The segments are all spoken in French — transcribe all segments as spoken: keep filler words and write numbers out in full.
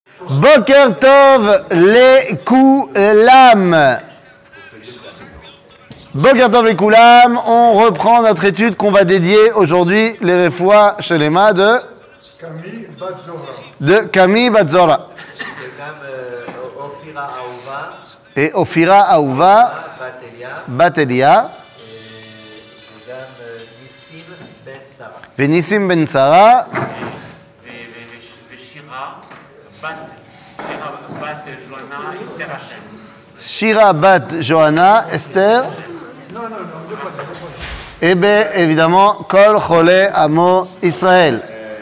Boker Tov les Koulam. Boker Tov les Koulam, on reprend notre étude qu'on va dédier aujourd'hui, les Refoua Shelema de Camille Batzora. de Camille Batzora. Et Ophira Aouva, Batelia, Venissim Ben Sarah, Shira Bat Johanna, Esther, et bien évidemment Kol Chole Amo Israël.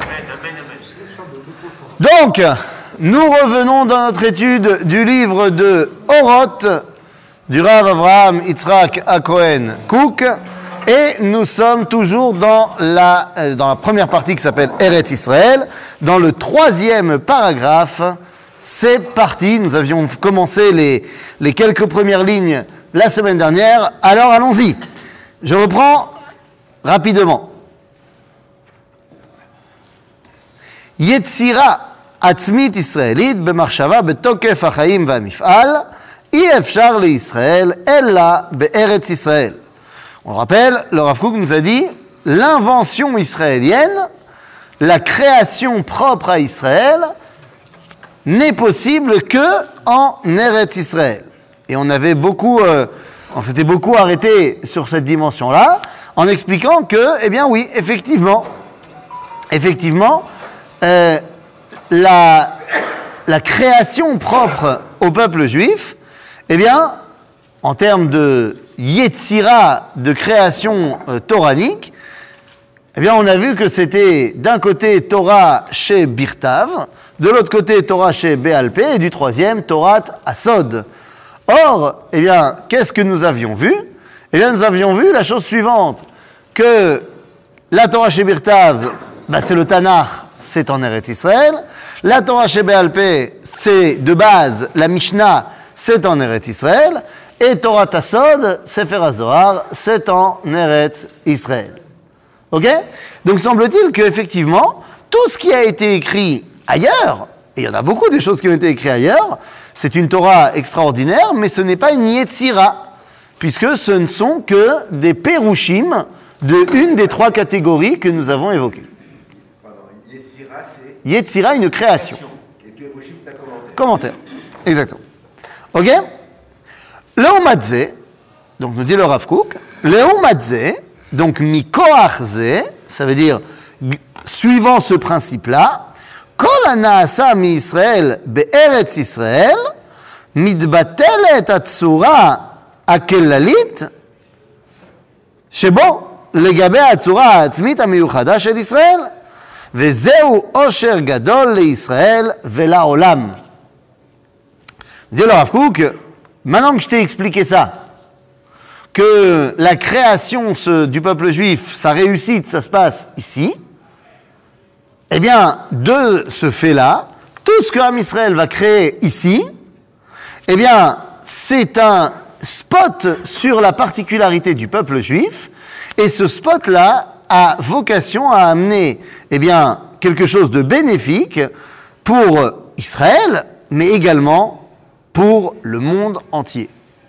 Donc, nous revenons dans notre étude du livre de Oroth, du Rav Avraham Yitzhak HaKohen Kook, et nous sommes toujours dans la, dans la première partie qui s'appelle Eretz Israël, dans le troisième paragraphe. C'est parti, nous avions commencé les, les quelques premières lignes la semaine dernière, alors allons-y. Je reprends rapidement. Yetzira עצמית ישראלית במחשבה בתוקף החיים והמפעל, אי אפשר לישראל אלא בארץ ישראל. On le rappelle, le Rav Kook nous a dit, l'invention israélienne, la création propre à Israël, n'est possible que en Eretz Israël. Et on avait beaucoup, euh, on s'était beaucoup arrêté sur cette dimension-là, en expliquant que, eh bien oui, effectivement, effectivement, euh, La, la création propre au peuple juif, eh bien, en termes de Yetzira, de création euh, toranique, eh bien, on a vu que c'était d'un côté Torah chez Birtav, de l'autre côté Torah chez Béalpé, et du troisième Torah Asod. Or, eh bien, qu'est-ce que nous avions vu? Eh bien, nous avions vu la chose suivante, que la Torah chez Birtav, bah, c'est le Tanakh, c'est en Eretz Israël. La Torah chez Béalpé, c'est de base, la Mishnah, c'est en Eretz Israël. Et Torah Asod, Sefer HaZohar, c'est en Eretz Israël. Ok? Donc semble-t-il qu'effectivement, tout ce qui a été écrit ailleurs, et il y en a beaucoup des choses qui ont été écrites ailleurs, c'est une Torah extraordinaire, mais ce n'est pas une Yetzira, puisque ce ne sont que des Perushim de une des trois catégories que nous avons évoquées. Yetzira, une création. Et puis Hiroshima, c'est un commentaire. Commentaire. Exactement. Ok? Leumadze, donc nous dit le Rav Kook, Leumadze, donc mikoachze, ça veut dire suivant ce principe-là, kol hanaasa mi Israël be'eretz Israël, mitbatelet hatzura hakelalit, שבו לגבי הצורה העצמית המיוחדה של ישראל, וזהו עושר גדול לישראל ולעולם. Dit le Rav Kook, maintenant que je t'ai expliqué ça, que la création ce, du peuple juif, sa réussite, ça se passe ici, eh bien, de ce fait-là, tout ce que Am Israël va créer ici, eh bien, c'est un spot sur la particularité du peuple juif, et ce spot-là a vocation à amener, eh bien, quelque chose de bénéfique pour Israël, mais également pour le monde entier.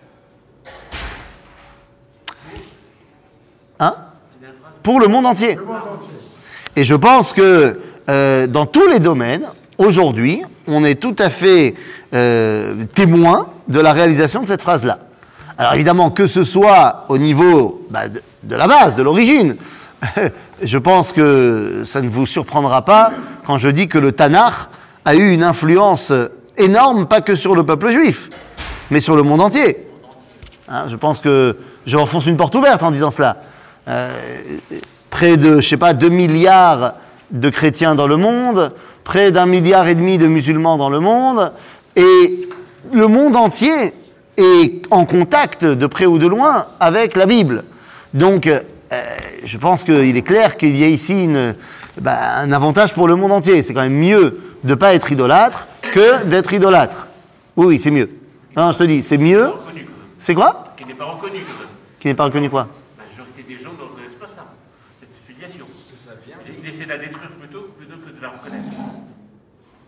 Hein? Pour le monde entier. Et je pense que euh, dans tous les domaines, aujourd'hui, on est tout à fait euh, témoin de la réalisation de cette phrase-là. Alors évidemment, que ce soit au niveau bah, de, de la base, de l'origine, je pense que ça ne vous surprendra pas quand je dis que le Tanakh a eu une influence énorme, pas que sur le peuple juif, mais sur le monde entier. Hein, je pense que je enfonce une porte ouverte en disant cela. Euh, près de, je sais pas, deux milliards de chrétiens dans le monde, près d'un milliard et demi de musulmans dans le monde, et le monde entier est en contact de près ou de loin avec la Bible. Donc, euh, je pense qu'il est clair qu'il y a ici une, bah, un avantage pour le monde entier. C'est quand même mieux de ne pas être idolâtre que d'être idolâtre. Oui, oui, c'est mieux. Non, je te dis, c'est mieux. C'est quoi? Qui n'est pas reconnu quand même. Qui n'est pas reconnu quoi? La majorité des gens ne reconnaissent pas ça, cette filiation. Il essaie de la détruire plutôt, plutôt que de la reconnaître.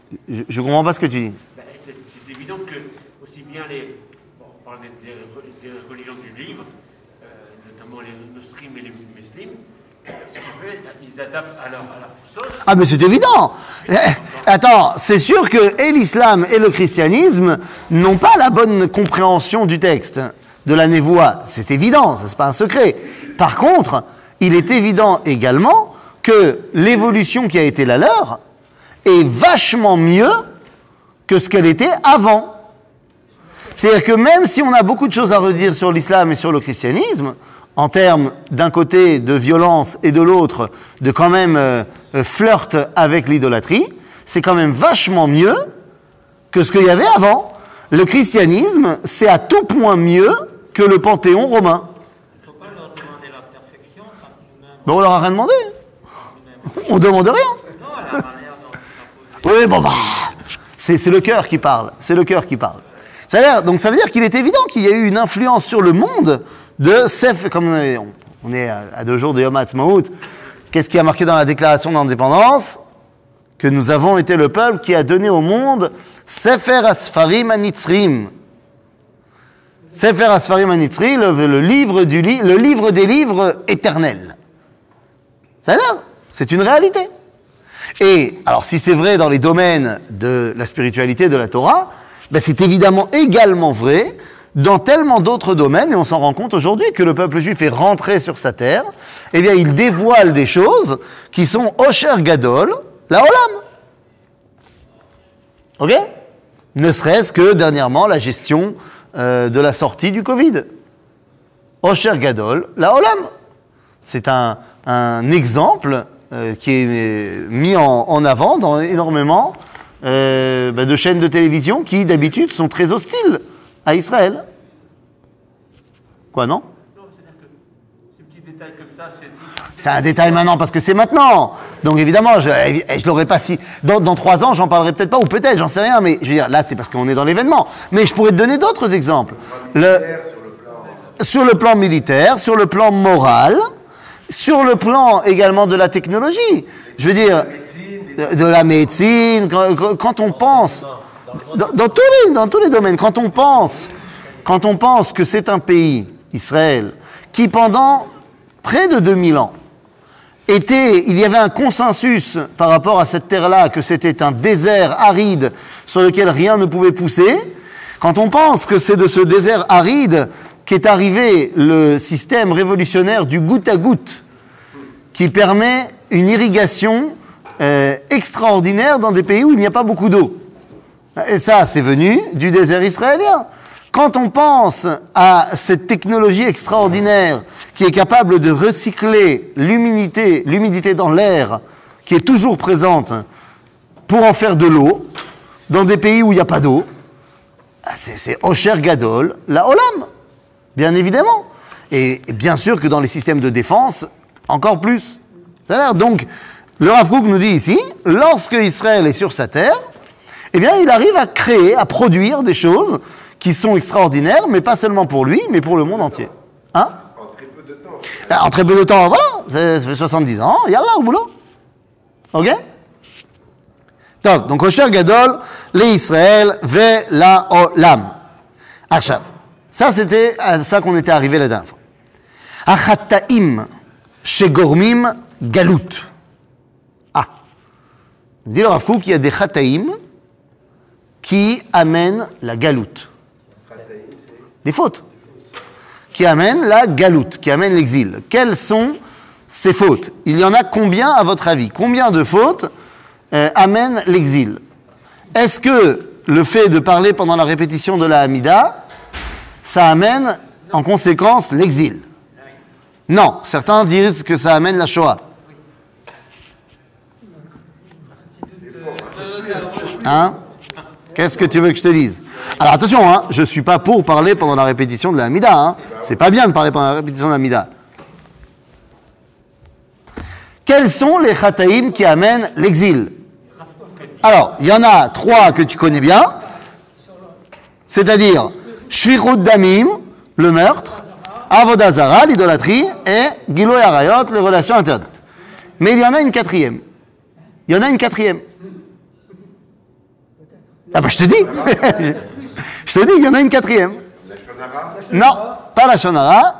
Je ne comprends pas ce que tu dis. Ben, c'est, c'est évident que aussi bien les, bon, on parle des, des, des religions du livre, euh, notamment les nosrim et les musulmans, ce qu'ils fait, ils adaptent à leur, à leur sauce. Ah, mais c'est évident. Eh, Attends, c'est sûr que et l'islam et le christianisme n'ont pas la bonne compréhension du texte de la névoie. C'est évident, ça c'est pas un secret. Par contre, il est évident également que l'évolution qui a été la leur est vachement mieux que ce qu'elle était avant. C'est-à-dire que même si on a beaucoup de choses à redire sur l'islam et sur le christianisme, en termes d'un côté de violence et de l'autre de quand même euh, flirt avec l'idolâtrie, c'est quand même vachement mieux que ce qu'il y avait avant. Le christianisme, c'est à tout point mieux que le panthéon romain. Il ne faut pas leur demander la perfection quand nous-mêmes... Ben on leur a rien demandé. On demande rien. Non, la manière dont tu as posé... Oui, bon bah, c'est, c'est le cœur qui parle. C'est le cœur qui parle. Ça veut dire, donc ça veut dire qu'il est évident qu'il y a eu une influence sur le monde de Sef, comme on est, on est à deux jours de Yom HaAtzmaut. Qu'est-ce qui a marqué dans la déclaration d'indépendance? Que nous avons été le peuple qui a donné au monde Sefer Asfarim Anitzrim. Sefer Asfarim Anitzrim, le, le, livre du li, le livre des livres éternels. Ça veut dire, c'est une réalité. Et alors, si c'est vrai dans les domaines de la spiritualité de la Torah, ben c'est évidemment également vrai dans tellement d'autres domaines, et on s'en rend compte aujourd'hui que le peuple juif est rentré sur sa terre, eh bien, il dévoile des choses qui sont Osher Gadol, la Olam. Ok? Ne serait-ce que dernièrement la gestion euh, de la sortie du Covid. Osher Gadol, la Olam. C'est un, un exemple euh, qui est mis en, en avant dans énormément euh, bah, de chaînes de télévision qui, d'habitude, sont très hostiles à Israël. Quoi, non? Non, c'est-à-dire que ces petits détails comme ça, c'est... C'est un détail maintenant, parce que c'est maintenant. Donc évidemment, je je l'aurais pas si... Dans, dans trois ans, j'en parlerai peut-être pas, ou peut-être, j'en sais rien, mais je veux dire, là, c'est parce qu'on est dans l'événement. Mais je pourrais te donner d'autres exemples. Le, sur le plan militaire, sur le plan moral, sur le plan également de la technologie. Je veux dire, de, de la médecine, quand, quand on pense... Dans, dans, tous les, dans tous les domaines, quand on pense, quand on pense que c'est un pays, Israël, qui pendant près de deux mille ans, était, il y avait un consensus par rapport à cette terre-là, que c'était un désert aride sur lequel rien ne pouvait pousser, quand on pense que c'est de ce désert aride qu'est arrivé le système révolutionnaire du goutte à goutte, qui permet une irrigation euh, extraordinaire dans des pays où il n'y a pas beaucoup d'eau. Et ça, c'est venu du désert israélien. Quand on pense à cette technologie extraordinaire qui est capable de recycler l'humidité, l'humidité dans l'air, qui est toujours présente, pour en faire de l'eau, dans des pays où il n'y a pas d'eau, c'est, c'est Osher Gadol, la Olam, bien évidemment. Et, et bien sûr que dans les systèmes de défense, encore plus. C'est-à-dire, donc, le Rav Kook nous dit ici, lorsque Israël est sur sa terre, eh bien, il arrive à créer, à produire des choses qui sont extraordinaires, mais pas seulement pour lui, mais pour le monde entier. Hein? En très peu de temps. En très peu de temps, voilà, ça fait soixante-dix ans, yallah, au boulot. Ok? Donc, Osher Gadol, les Israël, ve la olam. Achav. Ça, c'était à ça qu'on était arrivé la dernière fois. Achataim, shegormim, galut. Ah. Il dit le Rav Kook qu'il y a des chataim qui amènent la galoute. Des fautes. Qui amènent la galoute, qui amènent l'exil. Quelles sont ces fautes? Il y en a combien à votre avis? Combien de fautes euh, amènent l'exil? Est-ce que le fait de parler pendant la répétition de la Hamida, ça amène en conséquence l'exil? Non. Certains disent que ça amène la Shoah. Hein? Qu'est-ce que tu veux que je te dise? Alors attention, hein, je ne suis pas pour parler pendant la répétition de la Hamida. Hein. C'est pas bien de parler pendant la répétition de la Hamida. Quels sont les chataïm qui amènent l'exil? Alors, il y en a trois que tu connais bien, c'est-à-dire Shvirut Damim, le meurtre, Avodah Zara, l'idolâtrie, et Giloy Arayot, les relations interdites. Mais il y en a une quatrième. Il y en a une quatrième. Ah bah je te dis je te dis, il y en a une quatrième. La Shonara. Non, pas la Shonara.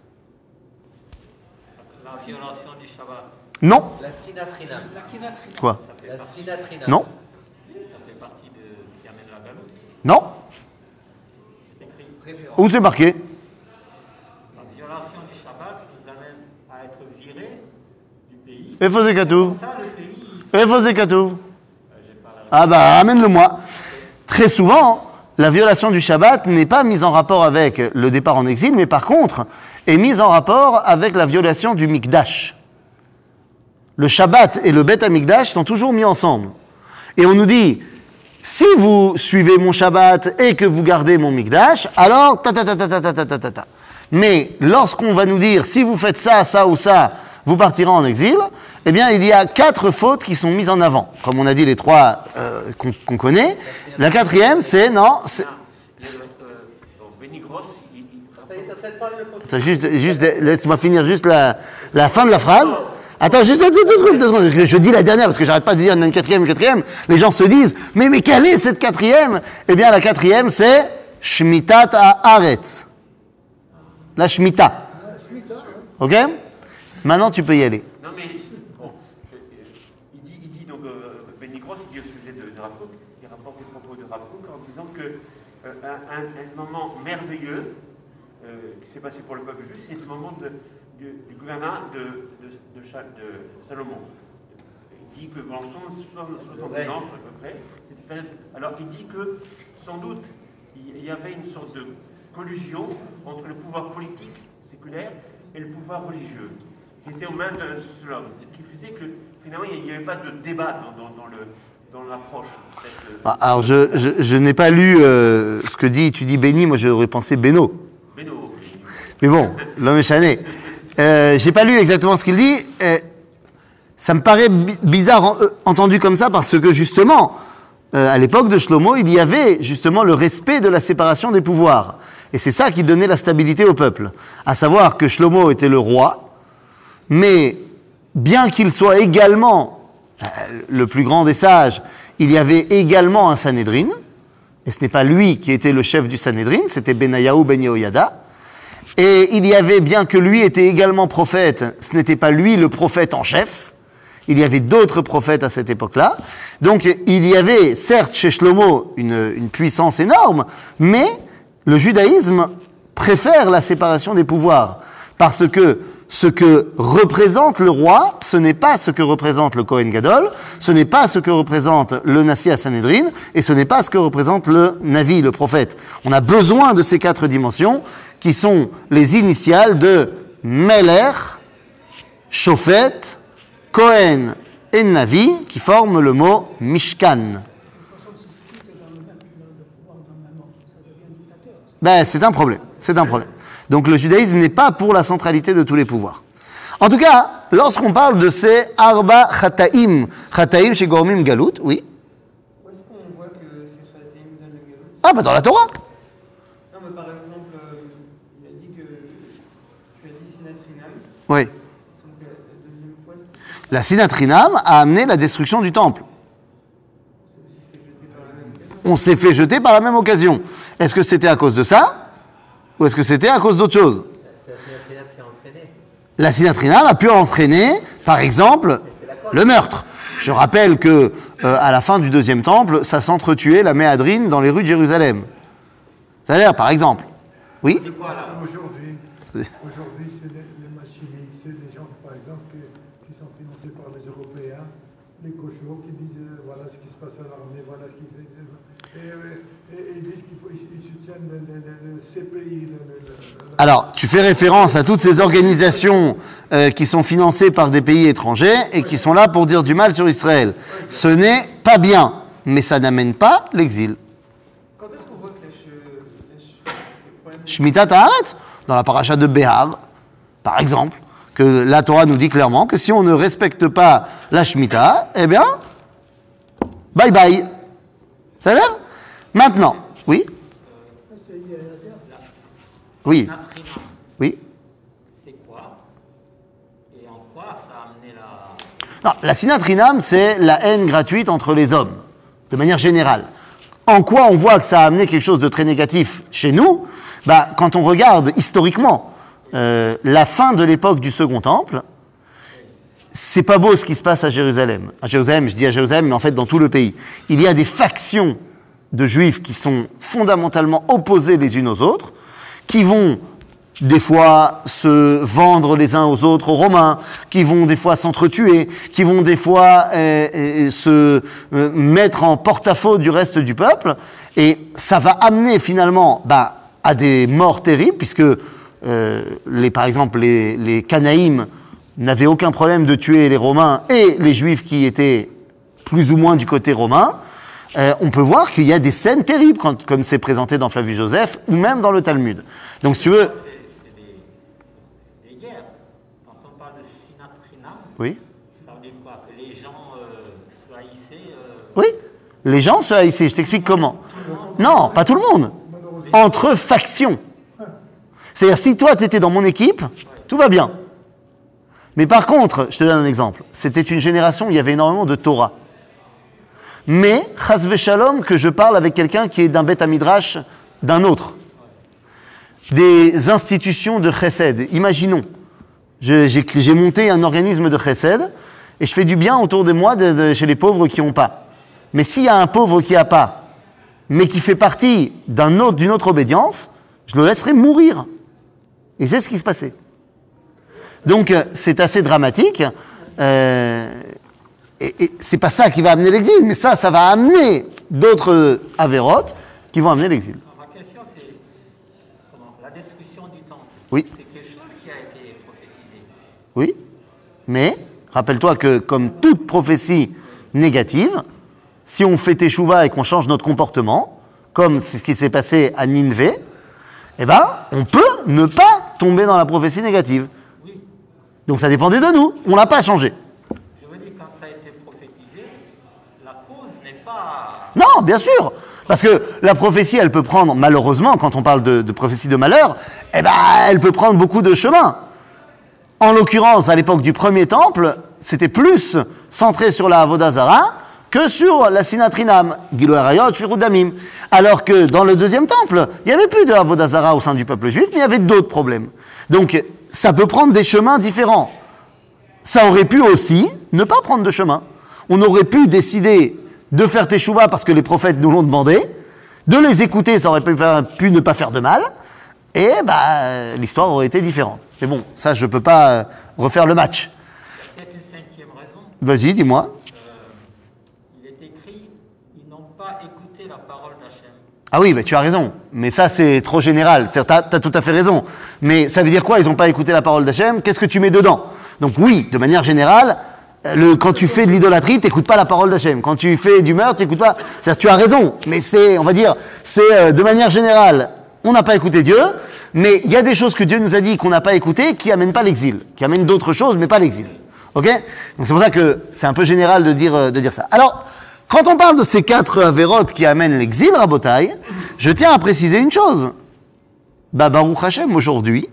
La violation du Shabbat. Non. La sinatrina. Quoi? La sinatrina. Non. Ça fait partie de ce qui amène la galoute. Non. C'est écrit. Où c'est marqué? La violation du Shabbat nous amène à être virés du pays. Et faisait Katouv. Ça, le pays, il- Et faisait Katouv. euh, j'ai pas la- Ah bah, amène-le-moi. Très souvent, la violation du Shabbat n'est pas mise en rapport avec le départ en exil, mais par contre, est mise en rapport avec la violation du Mikdash. Le Shabbat et le Bet HaMikdash sont toujours mis ensemble. Et on nous dit, si vous suivez mon Shabbat et que vous gardez mon Mikdash, alors ta ta ta ta ta ta ta ta ta ta. Mais lorsqu'on va nous dire, si vous faites ça, ça ou ça, vous partirez en exil, eh bien, il y a quatre fautes qui sont mises en avant. Comme on a dit les trois euh, qu'on qu'on connaît. La quatrième, c'est, non, c'est... Il y a, euh, bon, Benny Gross, il, il T'es en train de parler le podcast. Attends, juste, juste, laisse-moi finir juste la, la fin de la phrase. Attends, juste deux, deux secondes, deux secondes. Je dis la dernière parce que j'arrête pas de dire une quatrième, une quatrième. Les gens se disent, mais, mais quelle est cette quatrième? Eh bien, la quatrième, c'est Shmitat Haaretz. La Shmita. Ok? Maintenant, tu peux y aller. Non mais, bon, euh, euh, il, dit, il dit donc, euh, Benny Gross, il dit au sujet de, de Rav Kook, il rapporte les propos de Rav Kook en disant que euh, un, un, un moment merveilleux euh, qui s'est passé pour le peuple juif, c'est le moment de, du, du gouvernement de, de, de, Cha- de Salomon. Il dit que pendant soixante-dix ans, à peu près, cette période- alors il dit que, sans doute, il y avait une sorte de collusion entre le pouvoir politique, séculaire, et le pouvoir religieux, qui était aux mains de cela, qui faisait que finalement il n'y avait pas de débat dans, dans, dans le, dans l'approche. de cette, euh, Ah, alors, je, je, je n'ai pas lu euh, ce que dit, tu dis Béni, moi j'aurais pensé Beno. Beno, Mais bon, l'homme est chané. Euh, j'ai pas lu exactement ce qu'il dit. Euh, ça me paraît bi- bizarre en- euh, entendu comme ça parce que justement, euh, à l'époque de Shlomo, il y avait justement le respect de la séparation des pouvoirs. Et c'est ça qui donnait la stabilité au peuple. À savoir que Shlomo était le roi, mais bien qu'il soit également euh, le plus grand des sages, il y avait également un Sanhédrin. Et ce n'est pas lui qui était le chef du Sanhédrin, c'était Benayahu ben Yehoyada. Et il y avait, bien que lui était également prophète, ce n'était pas lui le prophète en chef. Il y avait d'autres prophètes à cette époque-là. Donc il y avait, certes, chez Shlomo, une, une puissance énorme, mais le judaïsme préfère la séparation des pouvoirs. Parce que ce que représente le roi, ce n'est pas ce que représente le Kohen Gadol, ce n'est pas ce que représente le Nassi à Sanhédrin, et ce n'est pas ce que représente le Navi, le prophète. On a besoin de ces quatre dimensions qui sont les initiales de Meler, Shofet, Kohen et Navi, qui forment le mot Mishkan. Ben, c'est un problème, c'est un problème. Donc le judaïsme n'est pas pour la centralité de tous les pouvoirs. En tout cas, lorsqu'on parle de ces Arba Chataim, Chataim chez Gormim Galut, oui. Où est-ce qu'on voit que ces Khatim donnent le Galut? Ah, ben dans la Torah. Non, mais par exemple, euh, il a dit que tu as dit Sinatrinam. Oui. Il me semble que la deuxième fois, c'était La Sinatrinam a amené la destruction du temple. On s'est fait jeter par la même occasion. Est-ce que c'était à cause de ça? Ou est-ce que c'était à cause d'autre chose? C'est la sinatrina qui a entraîné. La Sinatrinam a pu entraîner, par exemple, le meurtre. Je rappelle que euh, à la fin du deuxième temple, ça s'entretuait la méadrine dans les rues de Jérusalem. C'est-à-dire, par exemple. Oui? Aujourd'hui, aujourd'hui c'est les, les machines, c'est des gens, par exemple, qui, qui sont financés par les Européens, les cochons qui disent euh, voilà ce qui se passe à l'armée, voilà ce qui fait. Et, euh, et, et ils disent qu'ils faut- ils- ils soutiennent le, le, le, le C P I. Le, le, le- Alors, tu fais référence à toutes ces organisations euh, qui sont financées par des pays étrangers et qui sont là pour dire du mal sur Israël. Ce n'est pas bien, mais ça n'amène pas l'exil. Quand est-ce qu'on voit que la che- la che- le problème de- Shmitat Haaretz, dans la paracha de Béhar, par exemple, que la Torah nous dit clairement que si on ne respecte pas la Shemitah, eh bien, bye bye. Ça va? Maintenant, oui? Oui, Natrina, oui. c'est quoi? Et en quoi ça a amené la... Non, la sinatrinam, c'est la haine gratuite entre les hommes, de manière générale. En quoi on voit que ça a amené quelque chose de très négatif chez nous? Bah, quand on regarde historiquement euh, la fin de l'époque du Second Temple, c'est pas beau ce qui se passe à Jérusalem. À Jérusalem, je dis à Jérusalem, mais en fait dans tout le pays. Il y a des factions de juifs qui sont fondamentalement opposés les unes aux autres, qui vont des fois se vendre les uns aux autres aux Romains, qui vont des fois s'entretuer, qui vont des fois euh, euh, se euh, mettre en porte-à-faux du reste du peuple, et ça va amener finalement bah, à des morts terribles, puisque euh, les, par exemple les, les Canaïm n'avaient aucun problème de tuer les Romains et les Juifs qui étaient plus ou moins du côté romain. Euh, on peut voir qu'il y a des scènes terribles, quand, comme c'est présenté dans Flavius Joseph, ou même dans le Talmud. Donc si tu veux... Oui. Ça veut dire quoi? Que les gens euh, se haïssaient euh... Oui. Les gens se haïssaient. Je t'explique comment. Non, pas tout le monde. Entre factions. C'est-à-dire, si toi, tu étais dans mon équipe, tout va bien. Mais par contre, je te donne un exemple. C'était une génération où il y avait énormément de Torah. Mais, chas v'shalom, que je parle avec quelqu'un qui est d'un Beth Midrash d'un autre. Des institutions de chesed. Imaginons. Je, j'ai, j'ai monté un organisme de chesed et je fais du bien autour de moi de, de, chez les pauvres qui n'ont pas. Mais s'il y a un pauvre qui n'a pas, mais qui fait partie d'un autre, d'une autre obédience, je le laisserai mourir. Et c'est ce qui se passait. Donc c'est assez dramatique. Euh, et, et c'est pas ça qui va amener l'exil, mais ça, ça va amener d'autres avérotes qui vont amener l'exil. Ma question, c'est comment, la destruction du temple. Oui. C'est quelque chose qui a été prophétisé. Oui, mais rappelle-toi que comme toute prophétie négative, si on fait teshuva et qu'on change notre comportement, comme c'est ce qui s'est passé à Ninvé, eh ben, on peut ne pas tomber dans la prophétie négative. Oui. Donc ça dépendait de nous, on l'a pas changé. Je veux dire, quand ça a été prophétisé, la cause n'est pas... Non, bien sûr, parce que la prophétie, elle peut prendre, malheureusement, quand on parle de, de prophétie de malheur, eh ben, elle peut prendre beaucoup de chemins. En l'occurrence, à l'époque du premier temple, c'était plus centré sur la Avodah Zara que sur la Sinatrinam, Gilui Arayot, Shvirut Damim. Alors que dans le deuxième temple, il n'y avait plus de Avodah Zara au sein du peuple juif, mais il y avait d'autres problèmes. Donc, ça peut prendre des chemins différents. Ça aurait pu aussi ne pas prendre de chemin. On aurait pu décider de faire teshuva parce que les prophètes nous l'ont demandé, de les écouter, ça aurait pu, pu ne pas faire de mal, et bah, l'histoire aurait été différente. Mais bon, ça, je ne peux pas euh, refaire le match. Peut-être une cinquième raison. Vas-y, dis-moi. Euh, il est écrit, ils n'ont pas écouté la parole d'Hachem. Ah oui, bah, tu as raison. Mais ça, c'est trop général. Tu as tout à fait raison. Mais ça veut dire quoi? Ils n'ont pas écouté la parole d'Hachem? Qu'est-ce que tu mets dedans? Donc oui, de manière générale, le, quand tu fais de l'idolâtrie, tu n'écoutes pas la parole d'Hachem. Quand tu fais du meurtre, tu n'écoutes pas... C'est-à-dire, tu as raison. Mais c'est, on va dire, c'est euh, de manière générale... On n'a pas écouté Dieu, mais il y a des choses que Dieu nous a dit qu'on n'a pas écoutées qui amènent pas l'exil, qui amènent d'autres choses, mais pas l'exil. Ok? Donc c'est pour ça que c'est un peu général de dire, de dire ça. Alors, quand on parle de ces quatre avérotes qui amènent l'exil, Rabotai, je tiens à préciser une chose. Bah, Baruch Hashem, aujourd'hui,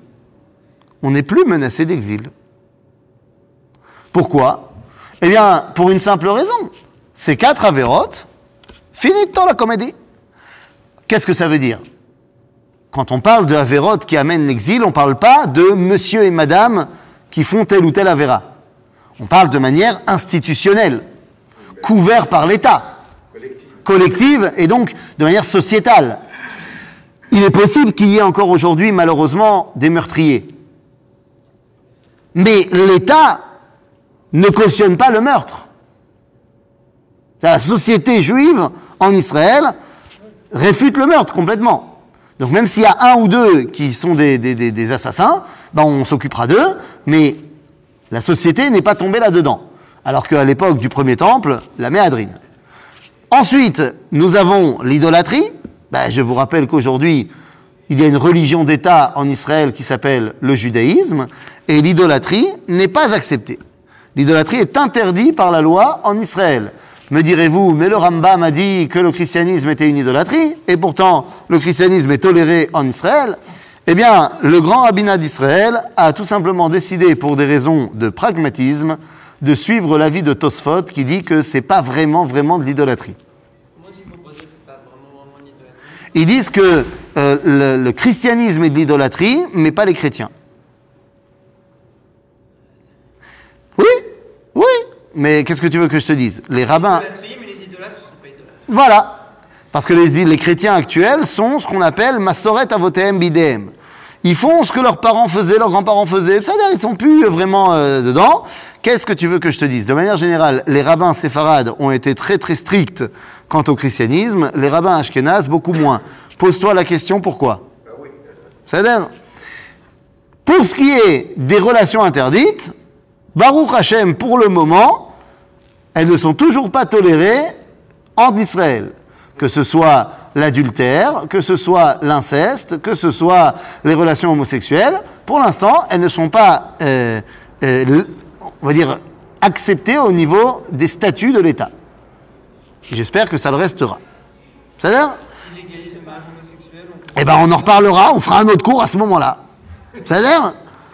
on n'est plus menacé d'exil. Pourquoi? Eh bien, pour une simple raison. Ces quatre avérotes, finito la comédie. Qu'est-ce que ça veut dire? Quand on parle de Averot qui amène l'exil, on ne parle pas de monsieur et madame qui font tel ou tel Avera. On parle de manière institutionnelle, couvert par l'État, collective. collective et donc de manière sociétale. Il est possible qu'il y ait encore aujourd'hui, malheureusement, des meurtriers. Mais l'État ne cautionne pas le meurtre. La société juive en Israël réfute le meurtre complètement. Donc même s'il y a un ou deux qui sont des, des, des, des assassins, ben on s'occupera d'eux, mais la société n'est pas tombée là-dedans. Alors qu'à l'époque du premier temple, la méadrine. Ensuite, nous avons l'idolâtrie. Ben, je vous rappelle qu'aujourd'hui, il y a une religion d'État en Israël qui s'appelle le judaïsme, et l'idolâtrie n'est pas acceptée. L'idolâtrie est interdite par la loi en Israël. Me direz-vous, mais le Rambam a dit que le christianisme était une idolâtrie, et pourtant le christianisme est toléré en Israël. Eh bien, le grand rabbinat d'Israël a tout simplement décidé, pour des raisons de pragmatisme, de suivre l'avis de Tosfot, qui dit que c'est pas vraiment, vraiment de l'idolâtrie. Moi, si vous posez, c'est pas vraiment en idolâtrie. Ils disent que euh, le, le christianisme est de l'idolâtrie, mais pas les chrétiens. Oui, oui, mais qu'est-ce que tu veux que je te dise? Les rabbins... Idolâtrie, mais les idolâtres ne sont pas idolâtres. Voilà. Parce que les, les chrétiens actuels sont ce qu'on appelle Masoret Avotem Bidem. Ils font ce que leurs parents faisaient, leurs grands-parents faisaient. C'est-à-dire, ils sont plus vraiment euh, dedans. Qu'est-ce que tu veux que je te dise? De manière générale, les rabbins séfarades ont été très très stricts quant au christianisme. Les rabbins ashkénazes, beaucoup moins. Pose-toi la question, pourquoi? C'est-à-dire, pour ce qui est des relations interdites, Baruch Hashem, pour le moment, elles ne sont toujours pas tolérées en Israël. Que ce soit l'adultère, que ce soit l'inceste, que ce soit les relations homosexuelles, pour l'instant, elles ne sont pas, euh, euh, on va dire, acceptées au niveau des statuts de l'État. J'espère que ça le restera. C'est-à-dire, S'ils légalisent le mariage homosexuel, on peut... eh ben, on en reparlera, on fera un autre cours à ce moment-là. C'est-à-dire,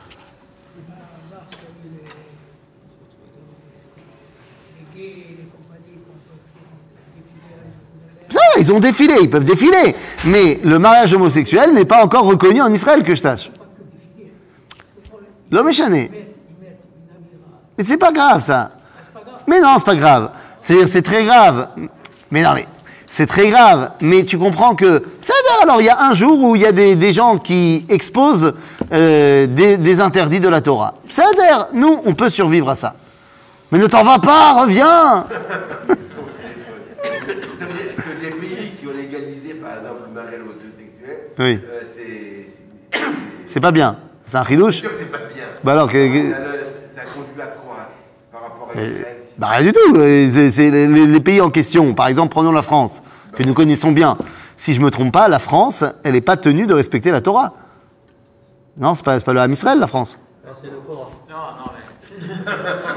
ça, ils ont défilé, ils peuvent défiler. Mais le mariage homosexuel n'est pas encore reconnu en Israël, que je sache. L'homme est chané. Mais c'est pas grave, ça. Mais non, c'est pas grave. C'est-à-dire, c'est très grave. Mais non, mais c'est très grave. Mais tu comprends que... C'est-à-dire, alors, il y a un jour où il y a des, des gens qui exposent euh, des, des interdits de la Torah. C'est-à-dire, nous, on peut survivre à ça. Mais ne t'en vas pas, reviens. Ça veut dire que des pays qui ont légalisé, par exemple, le mariage homosexuel, Oui. euh, c'est... C'est pas bien. C'est un chidouche. C'est sûr que c'est pas bien. Bah alors, que, que- Ça, le- ça conduit à quoi par rapport à Euh, Israël? bah rien du tout. Euh, C'est, c'est les, les pays en question. Par exemple, prenons la France, que nous connaissons bien. Si je me trompe pas, la France, elle n'est pas tenue de respecter la Torah. Non, c'est pas, c'est pas le Ham Israël, la France. Non, c'est le Coran. Non, non, mais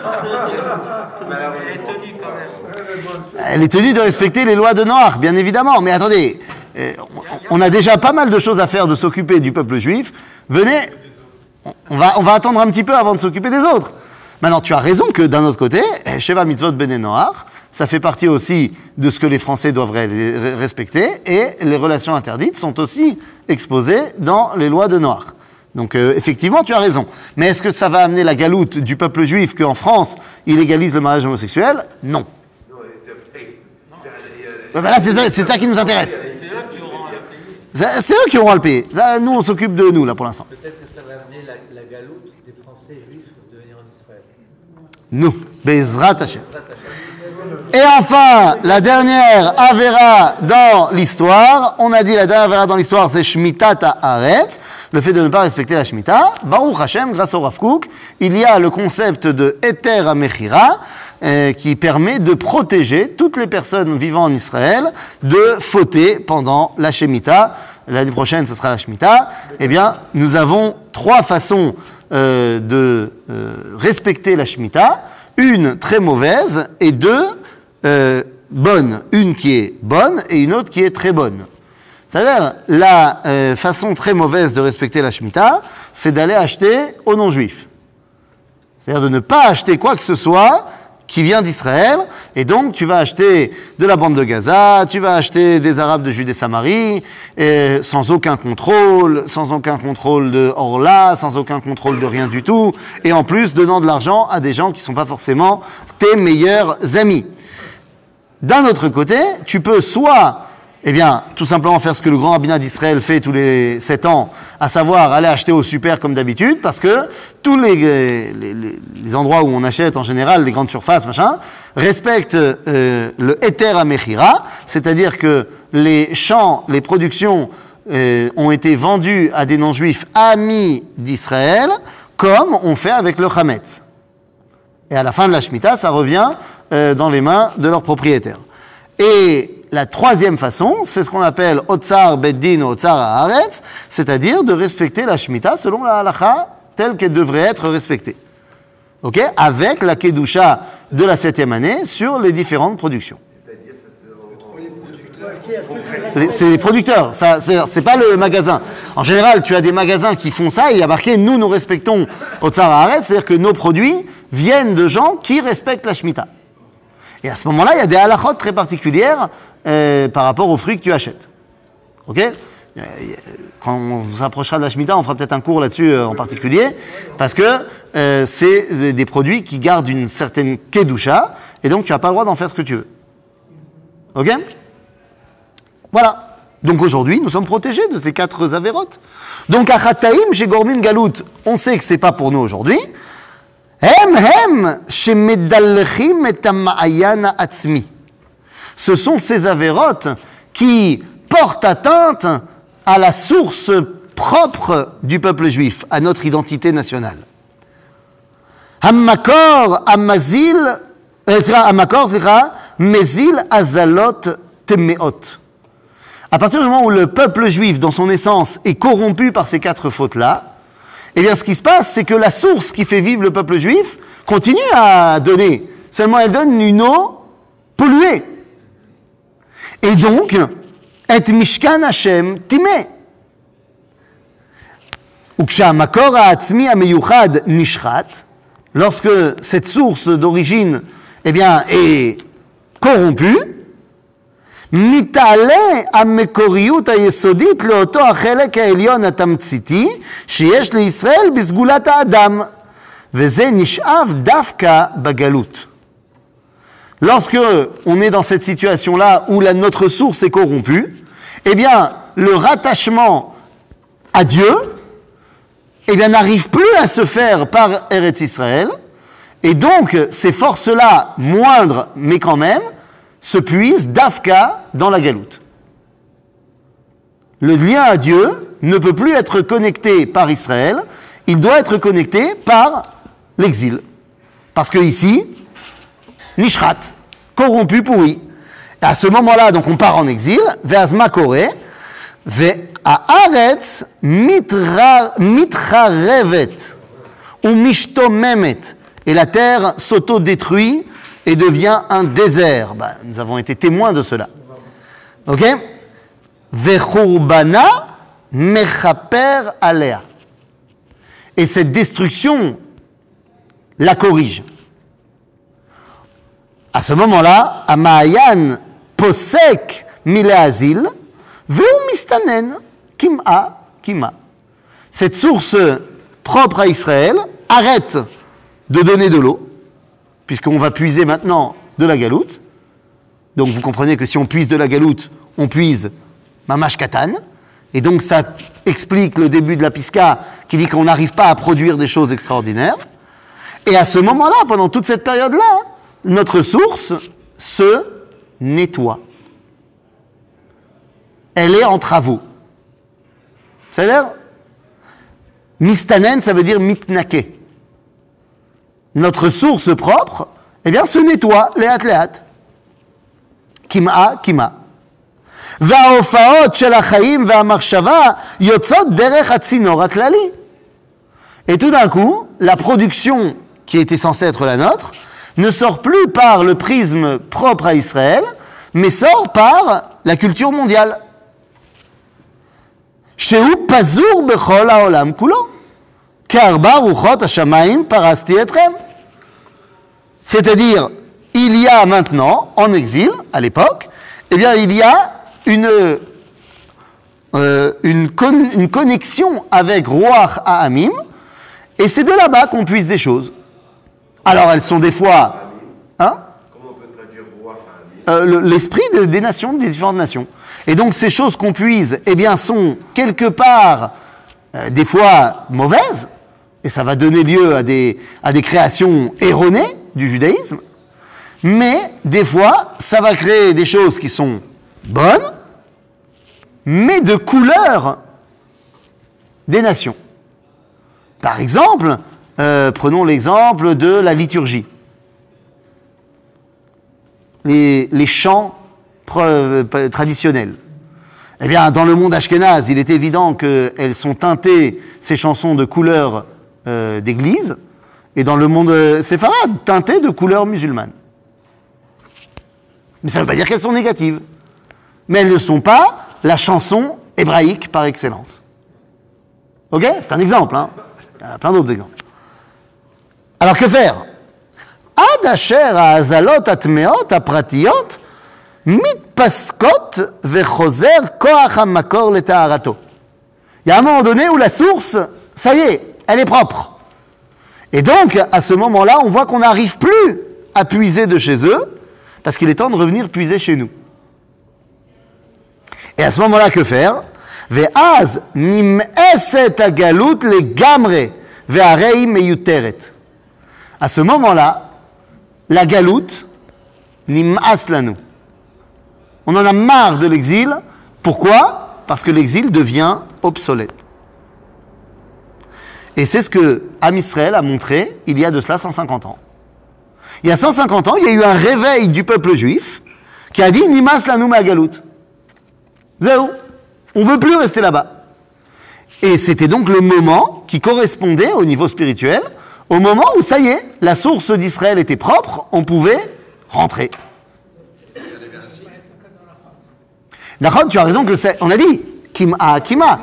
elle est tenue quand même. Elle est tenue de respecter les lois de Noach, bien évidemment. Mais attendez, euh, on, on a déjà pas mal de choses à faire de s'occuper du peuple juif. Venez, on- on va, on va attendre un petit peu avant de s'occuper des autres. Maintenant, tu as raison que d'un autre côté, eh, Sheva Mitzvot Bnei Noach, ça fait partie aussi de ce que les Français doivent ré- respecter, et les relations interdites sont aussi exposées dans les lois de Noach. Donc euh, effectivement, tu as raison. Mais est-ce que ça va amener la galoute du peuple juif qu'en France, il légalise le mariage homosexuel? Non. Non, c'est après. Ouais, ben là, c'est ça, c'est ça qui nous intéresse. C'est eux qui auront à la payer. Ça, C'est eux qui auront à le payer. Ça, nous, on s'occupe de nous, là, pour l'instant. Peut-être que ça va amener la, la galoute des Français juifs de venir en Israël. Nous. Bezrat Hashem. Et enfin, la dernière Avera dans l'histoire. On a dit la dernière Avera dans l'histoire, c'est Shmitat Haaretz, le fait de ne pas respecter la Shemitah. Baruch Hashem, grâce au Rav Kook, il y a le concept de Eter HaMechira, euh, qui permet de protéger toutes les personnes vivant en Israël de fauter pendant la Shemitah. L'année prochaine, ce sera la Shemitah. Eh bien, nous avons trois façons euh, de euh, respecter la Shemitah. Une très mauvaise et deux euh, bonnes. Une qui est bonne et une autre qui est très bonne. C'est-à-dire, la euh, façon très mauvaise de respecter la Shemitah, c'est d'aller acheter aux non-juifs. C'est-à-dire de ne pas acheter quoi que ce soit qui vient d'Israël, et donc tu vas acheter de la bande de Gaza, tu vas acheter des Arabes de Judée-Samarie, et sans aucun contrôle, sans aucun contrôle de Orla, sans aucun contrôle de rien du tout, et en plus donnant de l'argent à des gens qui ne sont pas forcément tes meilleurs amis. D'un autre côté, tu peux soit, eh bien, tout simplement faire ce que le grand rabbinat d'Israël fait tous les sept ans, à savoir aller acheter au super comme d'habitude, parce que tous les, les, les, les endroits où on achète en général, les grandes surfaces, machin, respectent euh, le Eter HaMechira, c'est-à-dire que les champs, les productions euh, ont été vendus à des non-juifs amis d'Israël, comme on fait avec le Hametz. Et à la fin de la Shemitah, ça revient euh, dans les mains de leurs propriétaires. Et la troisième façon, c'est ce qu'on appelle Otsar Beddin ou Otsar Haaretz, c'est-à-dire de respecter la Shemitah selon la halakha telle qu'elle devrait être respectée. Ok? Avec la Kedusha de la septième année sur les différentes productions. Les- C'est les producteurs, ça, c'est, c'est pas le magasin. En général, tu as des magasins qui font ça et il y a marqué « Nous, nous respectons Otsar Haaretz », c'est-à-dire que nos produits viennent de gens qui respectent la Shemitah. Et à ce moment-là, il y a des halachot très particulières euh, par rapport aux fruits que tu achètes. Ok? Quand on s'approchera de la Shemitah, on fera peut-être un cours là-dessus euh, en particulier, parce que euh, c'est des produits qui gardent une certaine kedusha, et donc tu n'as pas le droit d'en faire ce que tu veux. Ok? Voilà. Donc aujourd'hui, nous sommes protégés de ces quatre avérotes. Donc, à Chataim, chez Gormim Galout, on sait que ce n'est pas pour nous aujourd'hui. Hem hem, chez Medalchim et Ma'ayan Atzmi. Ce sont ces avérotes qui portent atteinte à la source propre du peuple juif, à notre identité nationale. Hammakor, Amazil, Hammakor, zera, Mezil, Azalot, Temeot. À partir du moment où le peuple juif, dans son essence, est corrompu par ces quatre fautes-là, eh bien, ce qui se passe, c'est que la source qui fait vivre le peuple juif continue à donner. Seulement, elle donne une eau polluée. Et donc, et mishkan Hashem timé. Ukshamakor ha'atzmi ha'meyuchad nishchat, lorsque cette source d'origine, eh bien, est corrompue, מתעלה המקוריות היסודית לאותו החלק העליון התמציתי שיש לישראל בסגולת האדם, וזה נשאב דווקא בגלות. Lorsque on est dans cette situation-là où la, notre source est corrompue, eh bien, le rattachement à Dieu, eh bien, n'arrive plus à se faire par Eretz Israël, et donc ces forces-là, moindres, mais quand même, se puise d'Afka dans la galoute. Le lien à Dieu ne peut plus être connecté par Israël, il doit être connecté par l'exil. Parce que ici, Nishrat, corrompu, pourri. Et à ce moment-là, donc on part en exil, Ve'azma Koré, Ve'a'aretz mitcharevet, ou mishtomemet, et la terre s'auto-détruit, et devient un désert. Ben, nous avons été témoins de cela. Ok? Vechurbana mechaper alea. Et cette destruction la corrige. À ce moment-là, Amayan posek mileazil veu mistanen kim'a kima. Cette source propre à Israël arrête de donner de l'eau, puisqu'on va puiser maintenant de la galoute. Donc vous comprenez que si on puise de la galoute, on puise mamash katan. Et donc ça explique le début de la Piska qui dit qu'on n'arrive pas à produire des choses extraordinaires. Et à ce moment-là, pendant toute cette période-là, notre source se nettoie. Elle est en travaux. C'est-à-dire, mistanen, ça veut dire mitnake. Notre source propre, eh bien, se nettoie, léat, léat. Kim'a, kim'a. וההופעות של החיים והמחשבה יוצאות דרך הצינור הכללי. Et tout d'un coup, la production qui était censée être la nôtre ne sort plus par le prisme propre à Israël, mais sort par la culture mondiale. שהוא פזור בכל העולם כולו. כארבע רוחות השמיים פרסתי אתכם. C'est-à-dire, il y a maintenant, en exil, à l'époque, eh bien, il y a une, euh, une, con, une connexion avec Ruach Ha'amim, et c'est de là-bas qu'on puise des choses. Alors, elles sont des fois... Hein? Comment on peut traduire Ruach Ha'amim? euh, L'esprit de, des nations, des différentes nations. Et donc, ces choses qu'on puise, eh bien, sont quelque part, euh, des fois, mauvaises, et ça va donner lieu à des, à des créations erronées du judaïsme, mais des fois, ça va créer des choses qui sont bonnes, mais de couleur des nations. Par exemple, euh, prenons l'exemple de la liturgie. Les, les chants pre- traditionnels. Eh bien, dans le monde ashkénaze, il est évident qu'elles sont teintées, ces chansons, de couleur euh, d'église, et dans le monde séfarade, teintées de couleur musulmane. Mais ça ne veut pas dire qu'elles sont négatives. Mais elles ne sont pas la chanson hébraïque par excellence. Ok? C'est un exemple, hein? Il y a plein d'autres exemples. Alors que faire? Ad asher ha'azalot atmeot apratiyot mit מתפסקות וחוזר כוח המקור לטהרתו. Il y a un moment donné où la source, ça y est, elle est propre. Et donc, à ce moment-là, on voit qu'on n'arrive plus à puiser de chez eux, parce qu'il est temps de revenir puiser chez nous. Et à ce moment-là, que faire? Ve'az nim'eset hagalut legamre ve'arei meyuteret. À ce moment-là, la galoute, nim'as lanu. On en a marre de l'exil. Pourquoi? Parce que l'exil devient obsolète. Et c'est ce que Am Israël a montré il y a de cela cent cinquante ans. Il y a cent cinquante ans, il y a eu un réveil du peuple juif qui a dit Nimas lanu ma'galut. Zéro. On ne veut plus rester là-bas. Et c'était donc le moment qui correspondait au niveau spirituel, au moment où, ça y est, la source d'Israël était propre, on pouvait rentrer. D'accord, tu as raison que c'est... On a dit, Kim'a, Kima.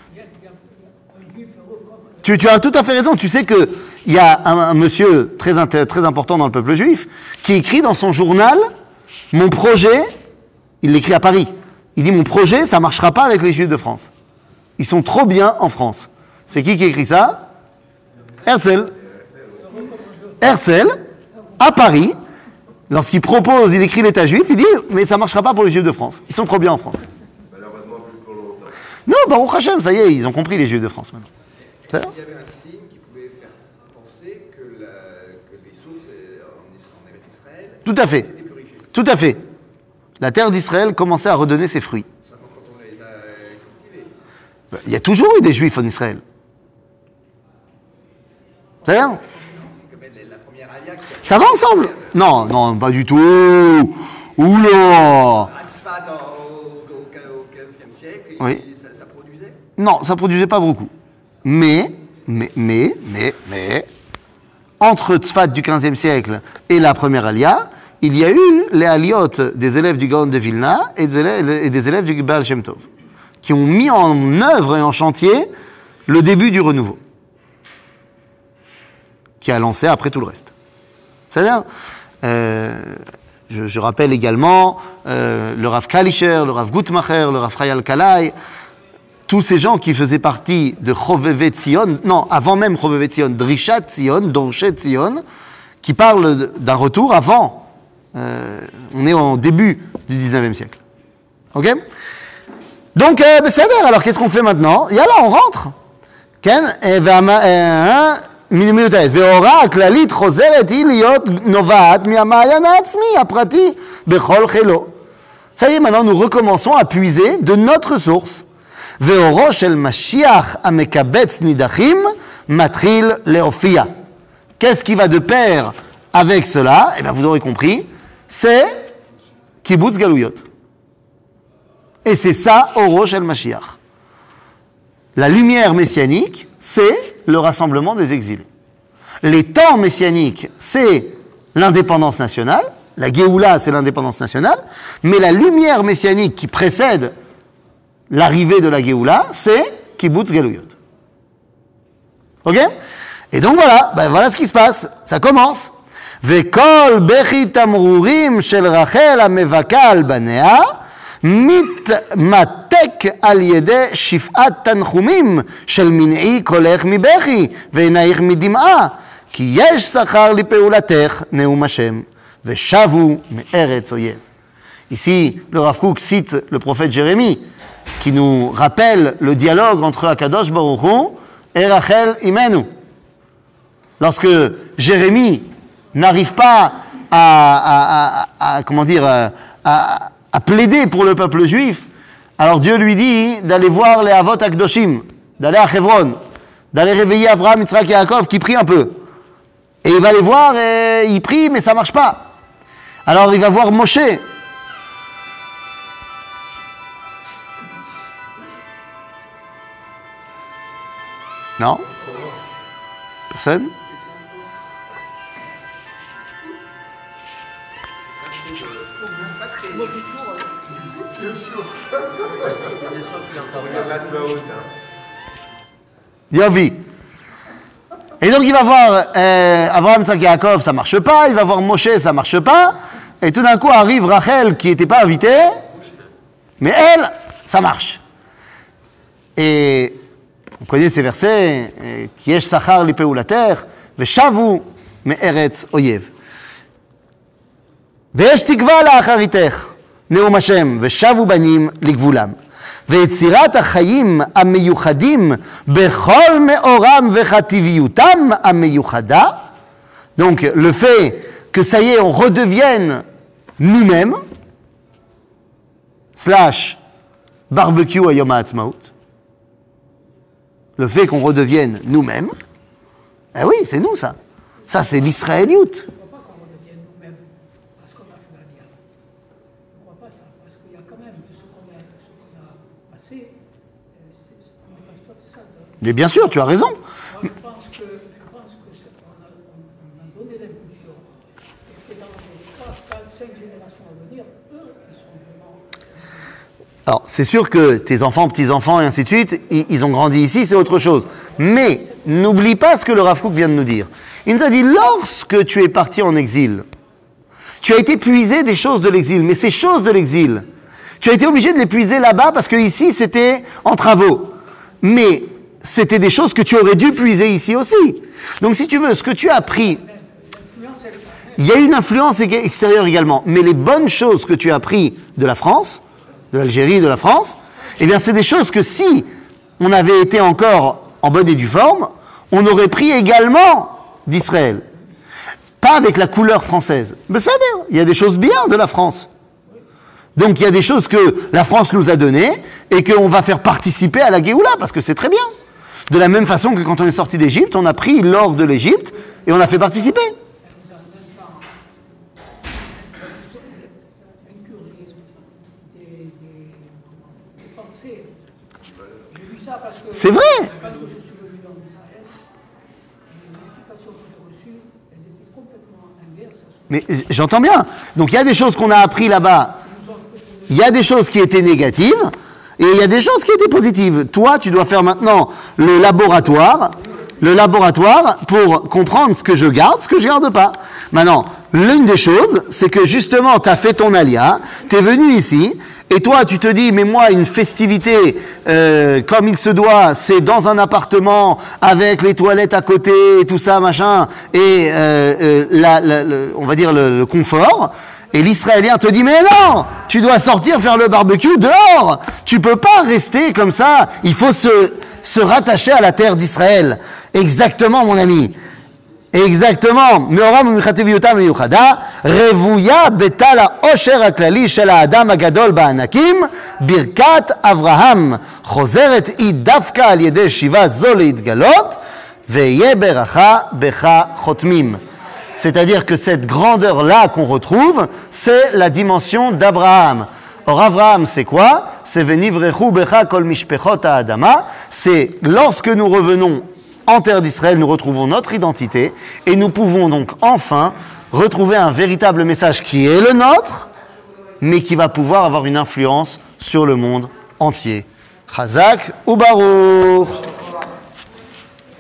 Tu, tu as tout à fait raison. Tu sais qu'il y a un, un monsieur très, inter, très important dans le peuple juif qui écrit dans son journal « Mon projet », il l'écrit à Paris, il dit « Mon projet, ça ne marchera pas avec les Juifs de France. Ils sont trop bien en France. » C'est qui qui écrit ça? Herzl. Herzl, à Paris, lorsqu'il propose, il écrit l'État juif, il dit « Mais ça ne marchera pas pour les Juifs de France. Ils sont trop bien en France. » Malheureusement, plus pour longtemps. Non, Baruch Hashem, ça y est, ils ont compris les Juifs de France maintenant. Il y avait un signe qui pouvait faire penser que, la, que les sources en, en Eretz Israël Tout à fait. s'étaient purifiées. Tout à fait. La terre d'Israël commençait à redonner ses fruits. Seulement quand on les a cultivés. Il y a toujours eu des Juifs en Israël. C'est-à-dire? C'est comme la, la première alia qui a Ça va ensemble? Non, non, pas du tout. Oula! à Tzfat au, au, au quinzième siècle, et Oui. ça, ça produisait. Non, ça produisait pas beaucoup. Mais, mais, mais, mais, mais, entre Tzfat du quinzième siècle et la première Alia, il y a eu les Aliot des élèves du Gaon de Vilna et des élèves, et des élèves du Baal Shem Tov, qui ont mis en œuvre et en chantier le début du renouveau, qui a lancé après tout le reste. C'est-à-dire, euh, je, je rappelle également euh, le Rav Kalischer, le Rav Gutmacher, le Rav Chayal Kalai, tous ces gens qui faisaient partie de Chovevet Tzion, non, avant même Chovevet Tzion, Drishat Tzion, Dorshet Tzion, qui parlent d'un retour avant. Euh, on est au début du dix-neuvième siècle. Ok? Donc, euh, ben, c'est-à-dire, alors qu'est-ce qu'on fait maintenant? Yalla, on rentre. Ken? Et וההוראה הכללית חוזרת היא להיות נובעת מהמעיין העצמי, הפרטי, בכל חילו. Ça y est, maintenant nous recommençons à puiser de notre source. ואורו של משיח המקבץ נידחים מתחיל להופיע. Qu'est-ce qui va de pair avec cela? Eh bien, vous aurez compris, c'est kibbutz galouyot. Et c'est ça, Oro shel Mashiach. La lumière messianique, c'est le rassemblement des exilés. Les temps messianiques, c'est l'indépendance nationale. La Géoula, c'est l'indépendance nationale. Mais la lumière messianique qui précède l'arrivée de la Géoula, c'est kibbutz galouyot. Ok? Et donc voilà, ben voilà ce qui se passe. Ça commence. Vekol bechi tamrurim shel Rachel המבכה על בניה מתמתק על ידי שפעת תנחומים של מנעי קולך מבכי ועינייך מדמעה כי יש שכר לפעולתך נאום השם ושבו מארץ אויב. Ici, le Rav Kook cite le prophète Jérémie qui nous rappelle le dialogue entre Akadosh Baruch Hu et Rachel Imenu. Lorsque Jérémie n'arrive pas à, à, à, à comment dire, à, à, à plaider pour le peuple juif, alors Dieu lui dit d'aller voir les Avot Akdoshim, d'aller à Hebron, d'aller réveiller Abraham, Yitzhak et Yaakov qui prient un peu. Et il va les voir et il prie, mais ça ne marche pas. Alors il va voir Moshe. Non? Personne? Yovi. Et donc il va voir euh, Abraham, Yitzhak et Yaakov, ça marche pas. Il va voir Moshe, ça marche pas. Et tout d'un coup arrive Rachel qui n'était pas invitée. Mais elle, ça marche. Et on connaît ces versets, qui yesh sachar lipeulater, veshavu me'eretz oyev. ויש תקווה לאחריתך, נאום השם, ושבו בנים לגבולם. ויצירת החיים המיוחדים בכל מאורם וחטיביותם המיוחדה, donc le fait que ça y est, on redevienne nous-mêmes, slash barbecue à Yom HaAtzmaut, le fait qu'on redevienne nous-mêmes, eh oui, c'est nous ça. Ça, c'est l'israélioute. Mais bien sûr, tu as raison. Moi, je pense que, je pense que ce qu'on a, on, on a donné l'impulsion et que dans les trois, quatre, cinq générations à venir, eux, ils sont vraiment... Alors, c'est sûr que tes enfants, petits-enfants et ainsi de suite, ils, ils ont grandi ici, c'est autre chose. Mais, n'oublie pas ce que le Rav Kook vient de nous dire. Il nous a dit, lorsque tu es parti en exil, tu as été puisé des choses de l'exil, mais ces choses de l'exil, tu as été obligé de les puiser là-bas parce que ici, c'était en travaux. Mais... c'était des choses que tu aurais dû puiser ici aussi. Donc si tu veux, ce que tu as appris, il y a une influence extérieure également, mais les bonnes choses que tu as appris de la France, de l'Algérie, de la France, eh bien c'est des choses que si on avait été encore en bonne et due forme, on aurait pris également d'Israël. Pas avec la couleur française. Mais ça, il y a des choses bien de la France. Donc il y a des choses que la France nous a données et qu'on va faire participer à la Géoula, parce que c'est très bien. De la même façon que quand on est sorti d'Égypte, on a pris l'or de l'Égypte et on l'a fait participer. C'est vrai. Mais j'entends bien. Donc il y a des choses qu'on a appris là-bas. Il y a des choses qui étaient négatives. Et il y a des choses qui étaient positives. Toi, tu dois faire maintenant le laboratoire, le laboratoire pour comprendre ce que je garde, ce que je garde pas. Maintenant, l'une des choses, c'est que justement, tu as fait ton alia, tu es venu ici, et toi, tu te dis, mais moi, une festivité euh, comme il se doit, c'est dans un appartement, avec les toilettes à côté, et tout ça, machin, et euh, euh, la, la, le, on va dire le, le confort. Et l'Israélien te dit, mais non, tu dois sortir faire le barbecue dehors. Tu peux pas rester comme ça. Il faut se, se rattacher à la terre d'Israël. Exactement, mon ami. Exactement. Meoram u'michateviyuta meyuchada, revuya betal ha'osher ha'klali shel ha'adam hagadol ba'anakim, birkat Avraham, chozeret היא דווקא על ידי שיבה זו להתגלות, ויהיה ברכה בך חותמים. C'est-à-dire que cette grandeur-là qu'on retrouve, c'est la dimension d'Abraham. Or, Abraham, c'est quoi? C'est venivrechu becha kol mishpechot ha'adama. C'est lorsque nous revenons en terre d'Israël, nous retrouvons notre identité et nous pouvons donc enfin retrouver un véritable message qui est le nôtre, mais qui va pouvoir avoir une influence sur le monde entier. Chazak ou Baruch.